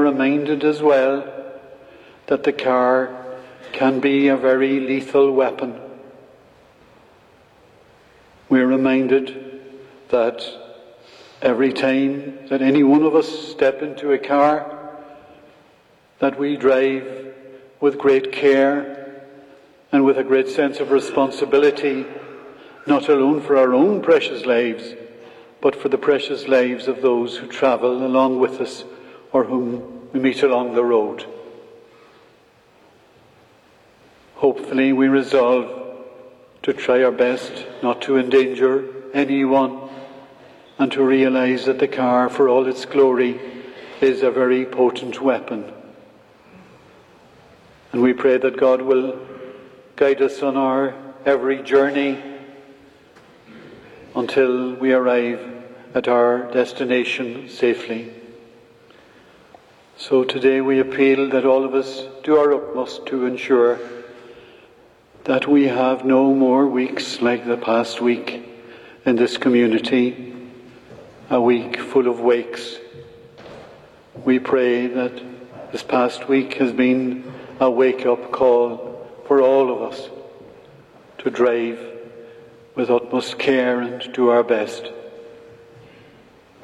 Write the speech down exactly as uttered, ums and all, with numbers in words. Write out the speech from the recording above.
reminded as well that the car can be a very lethal weapon. We're reminded that every time that any one of us step into a car, that we drive with great care and with a great sense of responsibility, not alone for our own precious lives, but for the precious lives of those who travel along with us or whom we meet along the road. Hopefully we resolve to try our best not to endanger anyone, and to realize that the car, for all its glory, is a very potent weapon. And we pray that God will guide us on our every journey until we arrive at our destination safely. So today we appeal that all of us do our utmost to ensure that we have no more weeks like the past week in this community, a week full of wakes. We pray that this past week has been a wake-up call for all of us to drive with utmost care and do our best